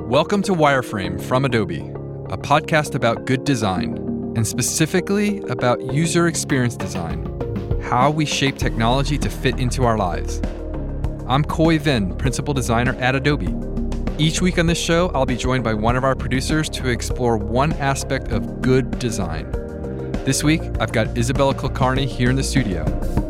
Welcome to Wireframe from Adobe, a podcast about good design, and specifically about user experience design, how we shape technology to fit into our lives. I'm Khoi Vinh, principal designer at Adobe. Each week on this show, I'll be joined by one of our producers to explore one aspect of good design. This week, I've got Isabella Kulkarni here in the studio.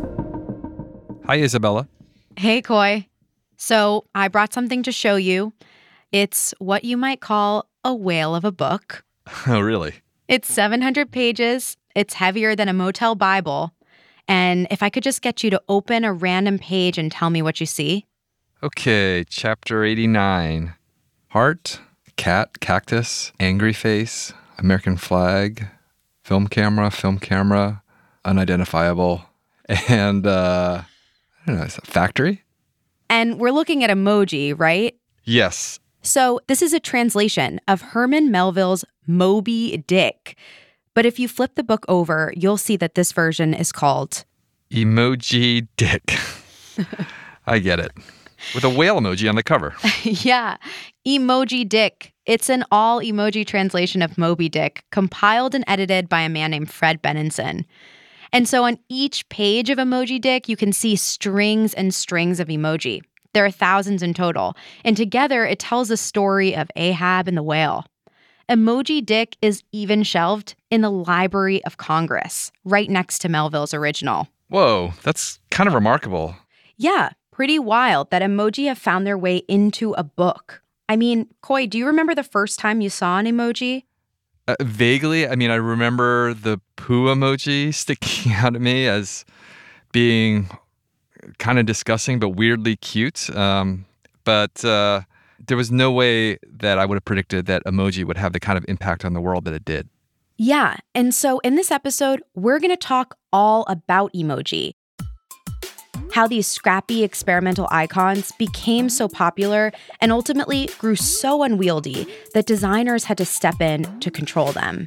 Hi, Isabella. Hey, Khoi. So I brought something to show you. It's what you might call a whale of a book. Oh, really? It's 700 pages. It's heavier than a motel Bible. And if I could just get you to open a random page and tell me what you see. Okay, chapter 89. Heart, cat, cactus, angry face, American flag, film camera, unidentifiable, and, I don't know, is that factory? And we're looking at emoji, right? Yes. So this is a translation of Herman Melville's Moby Dick. But if you flip the book over, you'll see that this version is called Emoji Dick. I get it. With a whale emoji on the cover. Yeah, Emoji Dick. It's an all-emoji translation of Moby Dick, compiled and edited by a man named Fred Benenson. And so on each page of Emoji Dick, you can see strings and strings of emoji. There are thousands in total, and together it tells the story of Ahab and the whale. Emoji Dick is even shelved in the Library of Congress, right next to Melville's original. Whoa, that's kind of remarkable. Yeah, pretty wild that emoji have found their way into a book. I mean, Khoi, do you remember the first time you saw an emoji? Vaguely. I mean, I remember the poo emoji sticking out at me as being kind of disgusting but weirdly cute. But there was no way that I would have predicted that emoji would have the kind of impact on the world that it did. Yeah, and so in this episode, we're going to talk all about emoji. How these scrappy experimental icons became so popular and ultimately grew so unwieldy that designers had to step in to control them.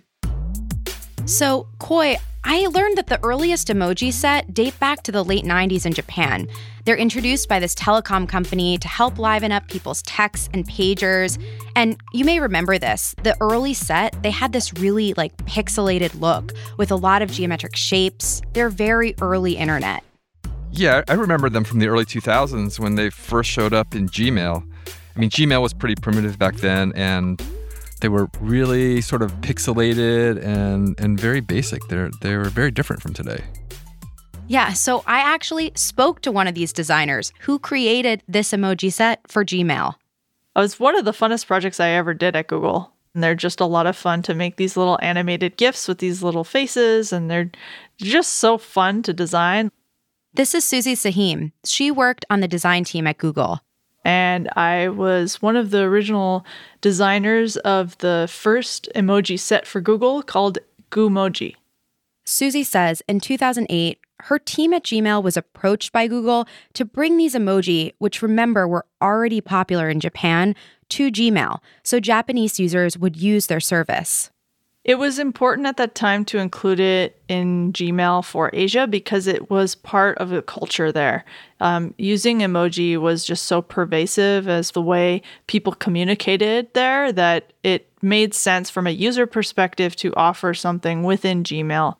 So, Khoi, I learned that the earliest emoji set date back to the late 90s in Japan. They're introduced by this telecom company to help liven up people's texts and pagers. And you may remember this. The early set, they had this really pixelated look with a lot of geometric shapes. They're very early internet. Yeah, I remember them from the early 2000s when they first showed up in Gmail. I mean, Gmail was pretty primitive back then, and they were really sort of pixelated and very basic. They were very different from today. Yeah, so I actually spoke to one of these designers who created this emoji set for Gmail. It was one of the funnest projects I ever did at Google. And they're just a lot of fun to make these little animated GIFs with these little faces, and they're just so fun to design. This is Susie Sahim. She worked on the design team at Google. And I was one of the original designers of the first emoji set for Google called Goomoji. Susie says in 2008, her team at Gmail was approached by Google to bring these emoji, which remember were already popular in Japan, to Gmail, so Japanese users would use their service. It was important at that time to include it in Gmail for Asia because it was part of the culture there. Using emoji was just so pervasive as the way people communicated there that it made sense from a user perspective to offer something within Gmail.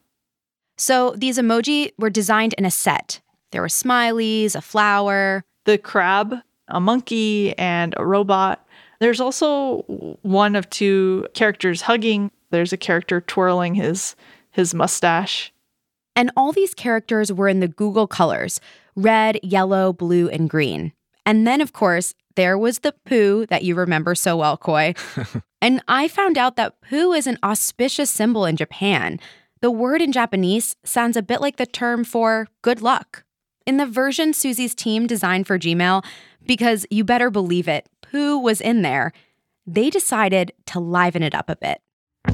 So these emoji were designed in a set. There were smileys, a flower, the crab, a monkey, and a robot. There's also one of two characters hugging. There's a character twirling his mustache. And all these characters were in the Google colors, red, yellow, blue, and green. And then, of course, there was the poo that you remember so well, Khoi. And I found out that poo is an auspicious symbol in Japan. The word in Japanese sounds a bit like the term for good luck. In the version Susie's team designed for Gmail, because you better believe it, poo was in there, they decided to liven it up a bit.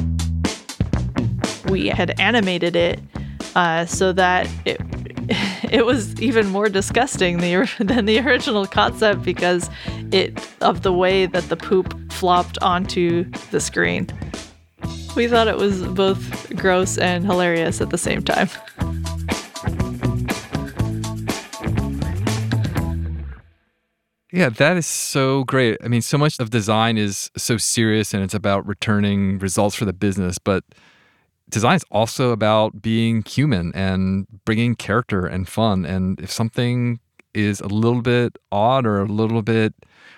We had animated it so that it was even more disgusting than the original concept because of the way that the poop flopped onto the screen. We thought it was both gross and hilarious at the same time. Yeah, that is so great. I mean, so much of design is so serious and it's about returning results for the business, but design is also about being human and bringing character and fun. And if something is a little bit odd or a little bit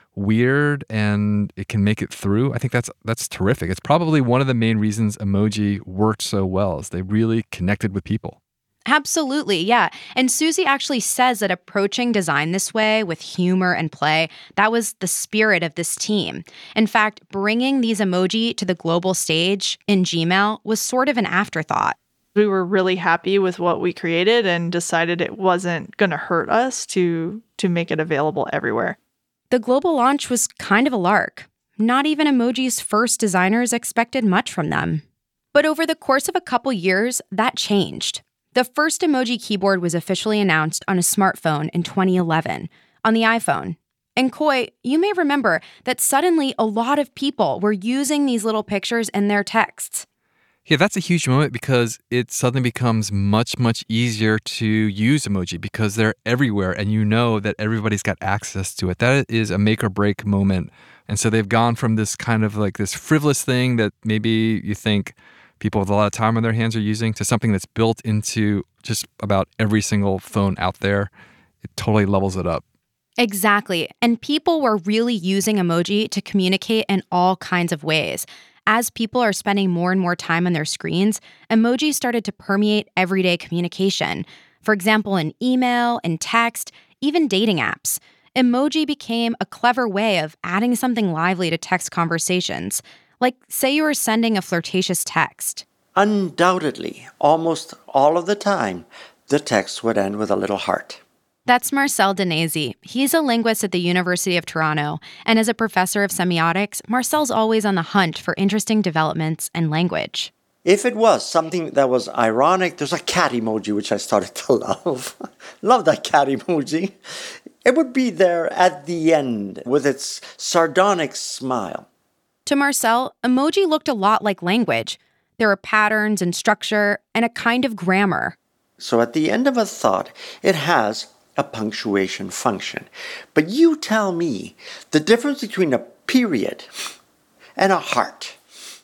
weird and it can make it through, I think that's terrific. It's probably one of the main reasons emoji worked so well is they really connected with people. Absolutely, yeah. And Susie actually says that approaching design this way with humor and play, that was the spirit of this team. In fact, bringing these emoji to the global stage in Gmail was sort of an afterthought. We were really happy with what we created and decided it wasn't going to hurt us to make it available everywhere. The global launch was kind of a lark. Not even emoji's first designers expected much from them. But over the course of a couple years, that changed. The first emoji keyboard was officially announced on a smartphone in 2011, on the iPhone. And Coy, you may remember that suddenly a lot of people were using these little pictures in their texts. Yeah, that's a huge moment because it suddenly becomes much, much easier to use emoji because they're everywhere and you know that everybody's got access to it. That is a make or break moment. And so they've gone from this kind of like this frivolous thing that maybe you think people with a lot of time on their hands are using to something that's built into just about every single phone out there. It totally levels it up. Exactly. And people were really using emoji to communicate in all kinds of ways. As people are spending more and more time on their screens, emoji started to permeate everyday communication. For example, in email, in text, even dating apps. Emoji became a clever way of adding something lively to text conversations. Like, say you were sending a flirtatious text. Undoubtedly, almost all of the time, the text would end with a little heart. That's Marcel Danesi. He's a linguist at the University of Toronto, and as a professor of semiotics, Marcel's always on the hunt for interesting developments in language. If it was something that was ironic, there's a cat emoji, which I started to love. Love that cat emoji. It would be there at the end with its sardonic smile. To Marcel, emoji looked a lot like language. There were patterns and structure and a kind of grammar. So at the end of a thought, it has a punctuation function. But you tell me the difference between a period and a heart.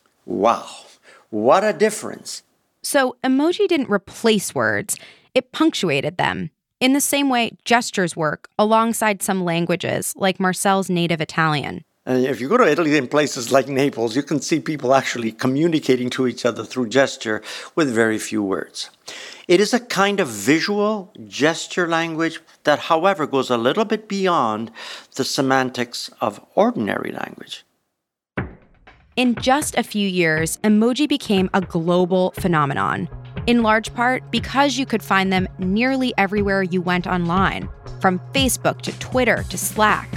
Wow, what a difference. So emoji didn't replace words, it punctuated them. In the same way gestures work alongside some languages, like Marcel's native Italian. If you go to Italy in places like Naples, you can see people actually communicating to each other through gesture with very few words. It is a kind of visual gesture language that, however, goes a little bit beyond the semantics of ordinary language. In just a few years, emoji became a global phenomenon, in large part because you could find them nearly everywhere you went online, from Facebook to Twitter to Slack.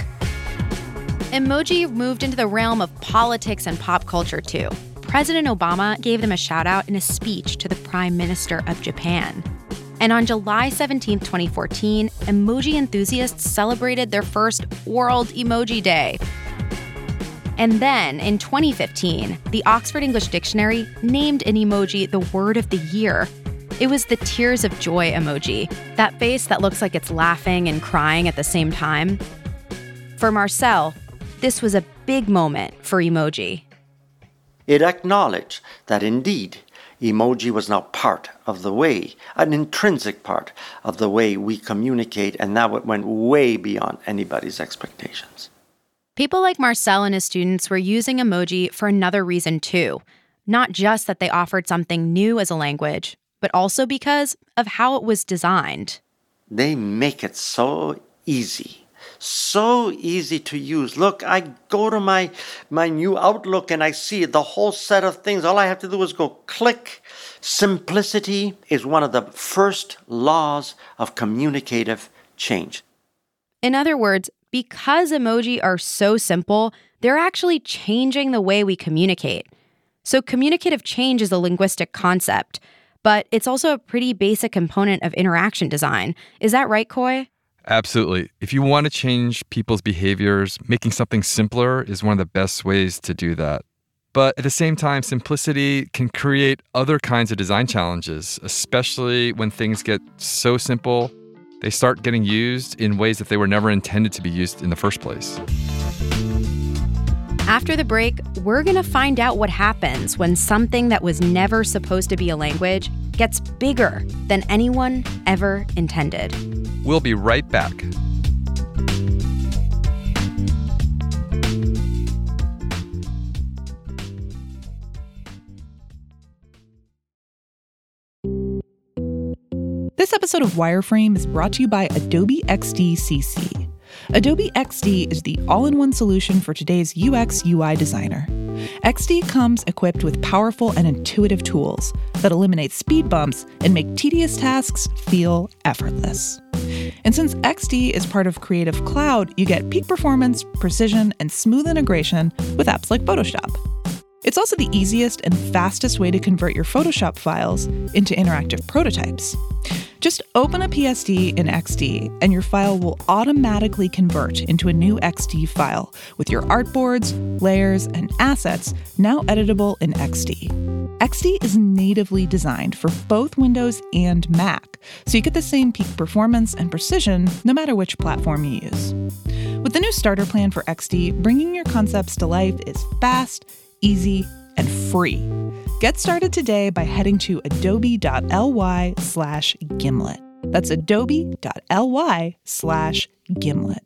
Emoji moved into the realm of politics and pop culture, too. President Obama gave them a shout-out in a speech to the Prime Minister of Japan. And on July 17, 2014, emoji enthusiasts celebrated their first World Emoji Day. And then, in 2015, the Oxford English Dictionary named an emoji the word of the year. It was the tears of joy emoji, that face that looks like it's laughing and crying at the same time. For Marcel, this was a big moment for emoji. It acknowledged that indeed, emoji was now part of the way, an intrinsic part of the way we communicate, and that went way beyond anybody's expectations. People like Marcel and his students were using emoji for another reason too. Not just that they offered something new as a language, but also because of how it was designed. They make it so easy to use. Look, I go to my new Outlook and I see the whole set of things. All I have to do is go click. Simplicity is one of the first laws of communicative change. In other words, because emoji are so simple, they're actually changing the way we communicate. So communicative change is a linguistic concept, but it's also a pretty basic component of interaction design. Is that right, Coy? Absolutely. If you want to change people's behaviors, making something simpler is one of the best ways to do that. But at the same time, simplicity can create other kinds of design challenges, especially when things get so simple They start getting used in ways that they were never intended to be used in the first place. After the break, we're going to find out what happens when something that was never supposed to be a language gets bigger than anyone ever intended. We'll be right back. This episode of Wireframe is brought to you by Adobe XD CC. Adobe XD is the all-in-one solution for today's UX UI designer. XD comes equipped with powerful and intuitive tools that eliminate speed bumps and make tedious tasks feel effortless. And since XD is part of Creative Cloud, you get peak performance, precision, and smooth integration with apps like Photoshop. It's also the easiest and fastest way to convert your Photoshop files into interactive prototypes. Just open a PSD in XD, and your file will automatically convert into a new XD file with your artboards, layers, and assets now editable in XD. XD is natively designed for both Windows and Mac, so you get the same peak performance and precision no matter which platform you use. With the new starter plan for XD, bringing your concepts to life is fast, easy, and free. Get started today by heading to adobe.ly/Gimlet. That's adobe.ly/Gimlet.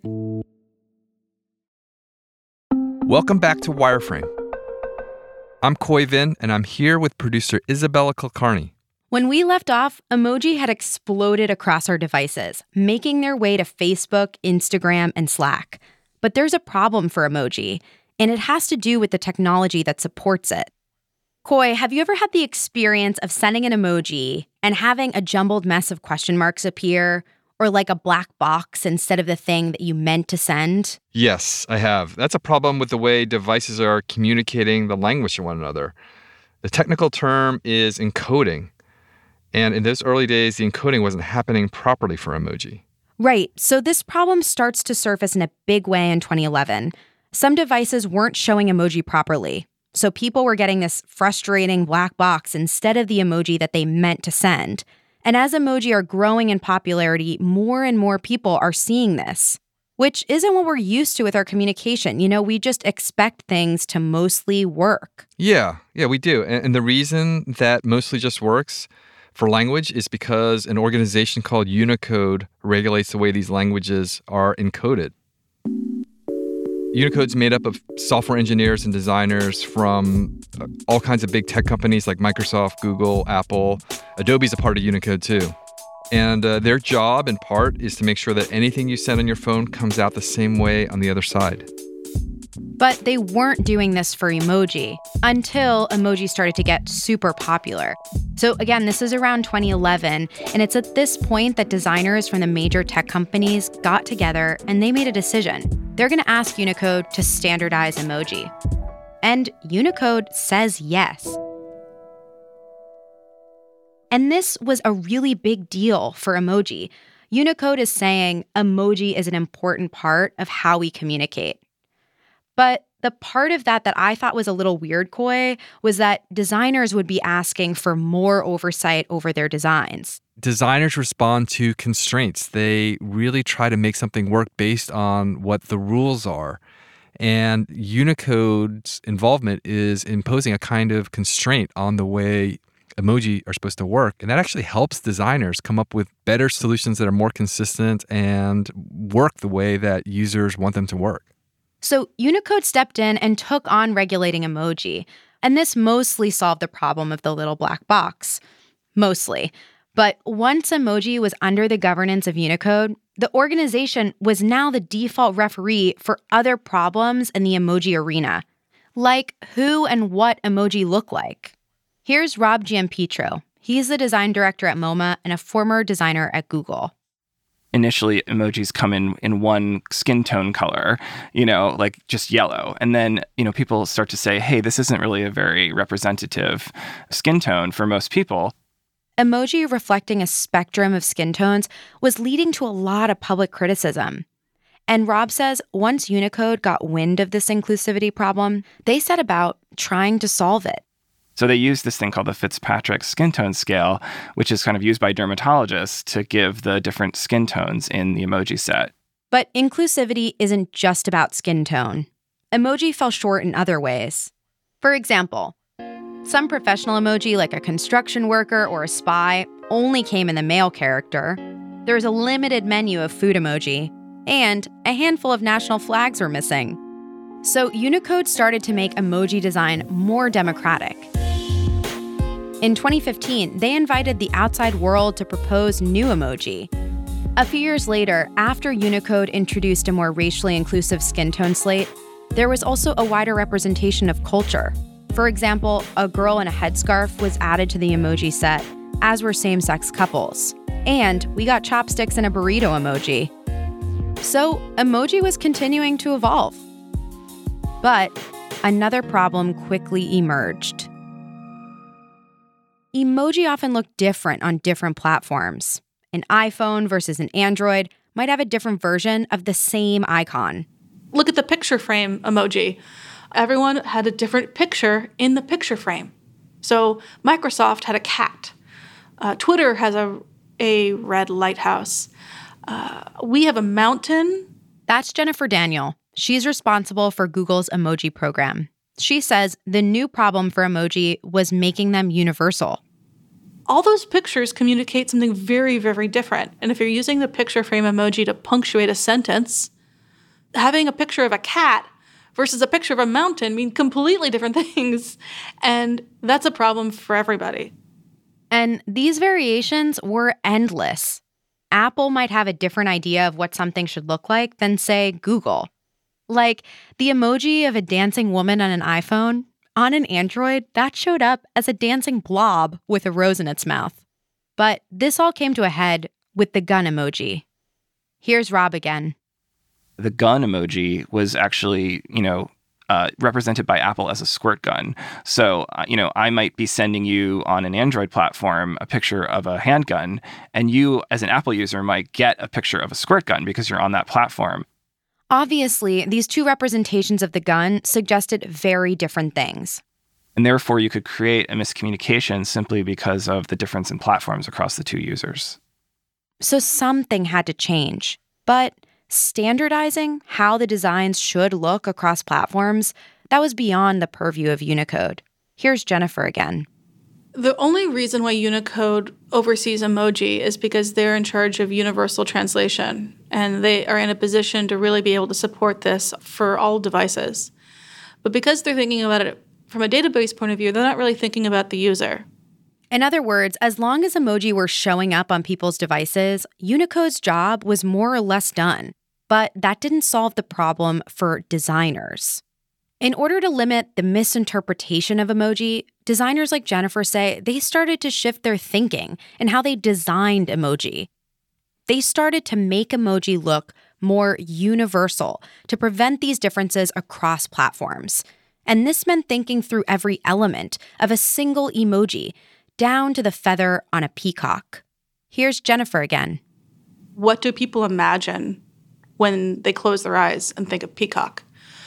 Welcome back to Wireframe. I'm Khoi Vinh, and I'm here with producer Isabella Kulkarni. When we left off, emoji had exploded across our devices, making their way to Facebook, Instagram, and Slack. But there's a problem for emoji, and it has to do with the technology that supports it. Khoi, have you ever had the experience of sending an emoji and having a jumbled mess of question marks appear, or like a black box instead of the thing that you meant to send? Yes, I have. That's a problem with the way devices are communicating the language to one another. The technical term is encoding. And in those early days, the encoding wasn't happening properly for emoji. Right. So this problem starts to surface in a big way in 2011. Some devices weren't showing emoji properly. So people were getting this frustrating black box instead of the emoji that they meant to send. And as emoji are growing in popularity, more and more people are seeing this, which isn't what we're used to with our communication. You know, we just expect things to mostly work. Yeah, we do. And the reason that mostly just works for language is because an organization called Unicode regulates the way these languages are encoded. Unicode's made up of software engineers and designers from all kinds of big tech companies like Microsoft, Google, Apple. Adobe's a part of Unicode too. And their job, in part, is to make sure that anything you send on your phone comes out the same way on the other side. But they weren't doing this for emoji until emoji started to get super popular. So again, this is around 2011, and it's at this point that designers from the major tech companies got together and they made a decision. They're going to ask Unicode to standardize emoji. And Unicode says yes. And this was a really big deal for emoji. Unicode is saying emoji is an important part of how we communicate. But the part of that I thought was a little weird, Khoi, was that designers would be asking for more oversight over their designs. Designers respond to constraints. They really try to make something work based on what the rules are. And Unicode's involvement is imposing a kind of constraint on the way emoji are supposed to work. And that actually helps designers come up with better solutions that are more consistent and work the way that users want them to work. So Unicode stepped in and took on regulating emoji. And this mostly solved the problem of the little black box. Mostly. But once emoji was under the governance of Unicode, the organization was now the default referee for other problems in the emoji arena, like who and what emoji look like. Here's Rob Giampietro. He's the design director at MoMA and a former designer at Google. Initially, emojis come in one skin tone color, like just yellow. And then, people start to say, hey, this isn't really a very representative skin tone for most people. Emoji reflecting a spectrum of skin tones was leading to a lot of public criticism. And Rob says once Unicode got wind of this inclusivity problem, they set about trying to solve it. So they use this thing called the Fitzpatrick skin tone scale, which is kind of used by dermatologists to give the different skin tones in the emoji set. But inclusivity isn't just about skin tone. Emoji fell short in other ways. For example, some professional emoji like a construction worker or a spy only came in the male character. There's a limited menu of food emoji, and a handful of national flags were missing. So Unicode started to make emoji design more democratic. In 2015, they invited the outside world to propose new emoji. A few years later, after Unicode introduced a more racially inclusive skin tone slate, there was also a wider representation of culture. For example, a girl in a headscarf was added to the emoji set, as were same-sex couples. And we got chopsticks and a burrito emoji. So emoji was continuing to evolve. But another problem quickly emerged. Emoji often look different on different platforms. An iPhone versus an Android might have a different version of the same icon. Look at the picture frame emoji. Everyone had a different picture in the picture frame. So Microsoft had a cat. Twitter has a red lighthouse. We have a mountain. That's Jennifer Daniel. She's responsible for Google's emoji program. She says the new problem for emoji was making them universal. All those pictures communicate something very, very different. And if you're using the picture frame emoji to punctuate a sentence, having a picture of a cat versus a picture of a mountain mean completely different things. And that's a problem for everybody. And these variations were endless. Apple might have a different idea of what something should look like than, say, Google. Like the emoji of a dancing woman on an iPhone. On an Android, that showed up as a dancing blob with a rose in its mouth. But this all came to a head with the gun emoji. Here's Rob again. The gun emoji was actually, represented by Apple as a squirt gun. So, I might be sending you on an Android platform a picture of a handgun, and you, as an Apple user, might get a picture of a squirt gun because you're on that platform. Obviously, these two representations of the gun suggested very different things. And therefore, you could create a miscommunication simply because of the difference in platforms across the two users. So something had to change. But standardizing how the designs should look across platforms, that was beyond the purview of Unicode. Here's Jennifer again. The only reason why Unicode oversees emoji is because they're in charge of universal translation, and they are in a position to really be able to support this for all devices. But because they're thinking about it from a database point of view, they're not really thinking about the user. In other words, as long as emoji were showing up on people's devices, Unicode's job was more or less done. But that didn't solve the problem for designers. In order to limit the misinterpretation of emoji, designers like Jennifer say they started to shift their thinking and how they designed emoji. They started to make emoji look more universal to prevent these differences across platforms. And this meant thinking through every element of a single emoji, down to the feather on a peacock. Here's Jennifer again. What do people imagine when they close their eyes and think of peacock?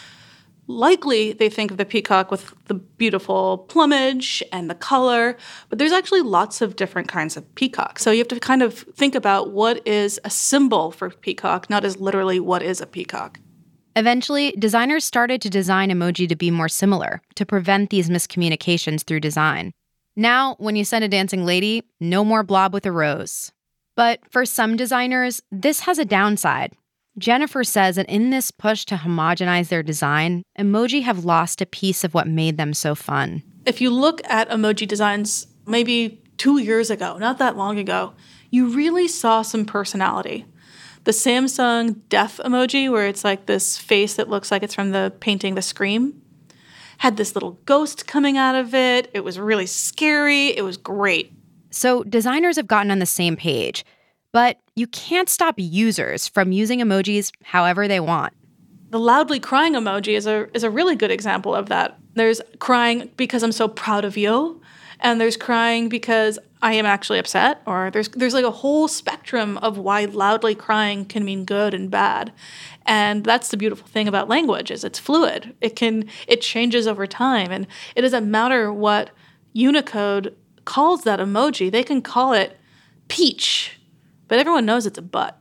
Likely, they think of the peacock with the beautiful plumage and the color, but there's actually lots of different kinds of peacock. So you have to kind of think about what is a symbol for peacock, not as literally what is a peacock. Eventually, designers started to design emoji to be more similar, to prevent these miscommunications through design. Now, when you send a dancing lady, no more blob with a rose. But for some designers, this has a downside. Jennifer says that in this push to homogenize their design, emoji have lost a piece of what made them so fun. If you look at emoji designs maybe 2 years ago, not that long ago, you really saw some personality. The Samsung death emoji, where it's like this face that looks like it's from the painting The Scream, had this little ghost coming out of it. It was really scary. It was great. So designers have gotten on the same page. But you can't stop users from using emojis however they want. The loudly crying emoji is a really good example of that. There's crying because I'm so proud of you, and there's crying because I am actually upset, or there's like a whole spectrum of why loudly crying can mean good and bad. And that's the beautiful thing about language is it's fluid. It changes over time, and it doesn't matter what Unicode calls that emoji, they can call it peach, but everyone knows it's a butt.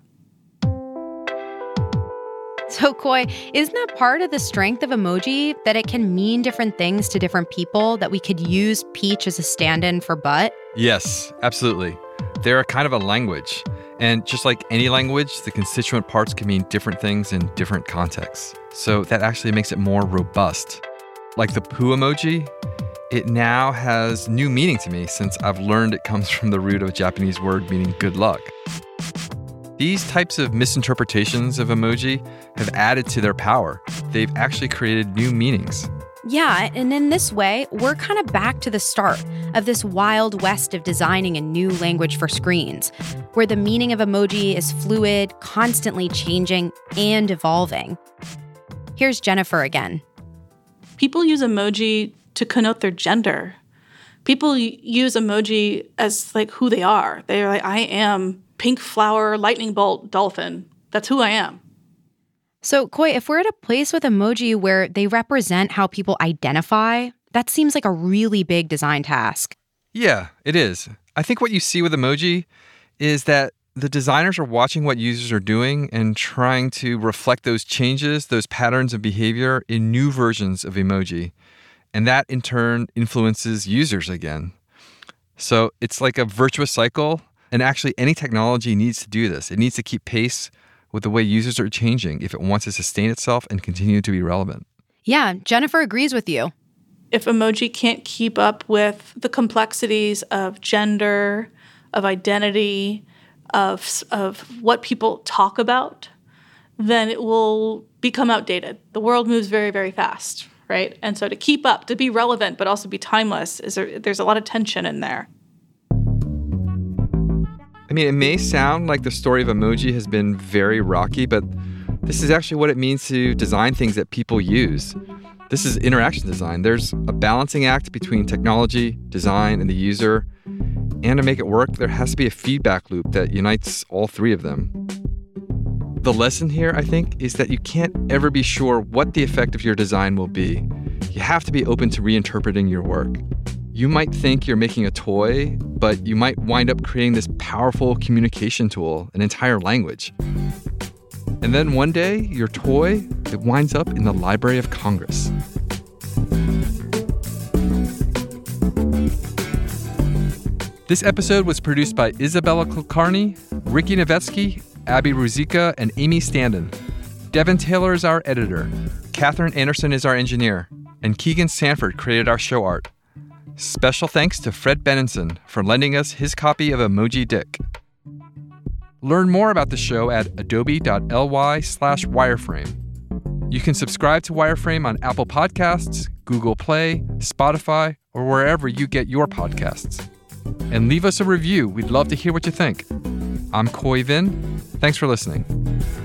So, Coy, isn't that part of the strength of emoji, that it can mean different things to different people, that we could use peach as a stand-in for butt? Yes, absolutely. They're a kind of a language. And just like any language, the constituent parts can mean different things in different contexts. So that actually makes it more robust. Like the poo emoji, it now has new meaning to me since I've learned it comes from the root of a Japanese word meaning good luck. These types of misinterpretations of emoji have added to their power. They've actually created new meanings. Yeah, and in this way, we're kind of back to the start of this wild west of designing a new language for screens, where the meaning of emoji is fluid, constantly changing, and evolving. Here's Jennifer again. People use emoji to connote their gender. People use emoji as like who they are. They're like, I am pink flower, lightning bolt, dolphin. That's who I am. So, Coy, if we're at a place with emoji where they represent how people identify, that seems like a really big design task. Yeah, it is. I think what you see with emoji is that the designers are watching what users are doing and trying to reflect those changes, those patterns of behavior in new versions of emoji. And that, in turn, influences users again. So it's like a virtuous cycle. And actually, any technology needs to do this. It needs to keep pace with the way users are changing if it wants to sustain itself and continue to be relevant. Yeah, Jennifer agrees with you. If emoji can't keep up with the complexities of gender, of identity, of what people talk about, then it will become outdated. The world moves very, very fast, right? And so to keep up, to be relevant, but also be timeless, there's a lot of tension in there. I mean, it may sound like the story of emoji has been very rocky, but this is actually what it means to design things that people use. This is interaction design. There's a balancing act between technology, design, and the user. And to make it work, there has to be a feedback loop that unites all three of them. The lesson here, I think, is that you can't ever be sure what the effect of your design will be. You have to be open to reinterpreting your work. You might think you're making a toy, but you might wind up creating this powerful communication tool, an entire language. And then one day, your toy, it winds up in the Library of Congress. This episode was produced by Isabella Kulkarni, Ricky Novetsky, Abby Ruzicka, and Amy Standen. Devin Taylor is our editor. Catherine Anderson is our engineer. And Keegan Sanford created our show art. Special thanks to Fred Benenson for lending us his copy of Emoji Dick. Learn more about the show at adobe.ly/wireframe. You can subscribe to Wireframe on Apple Podcasts, Google Play, Spotify, or wherever you get your podcasts. And leave us a review. We'd love to hear what you think. I'm Coy Vin. Thanks for listening.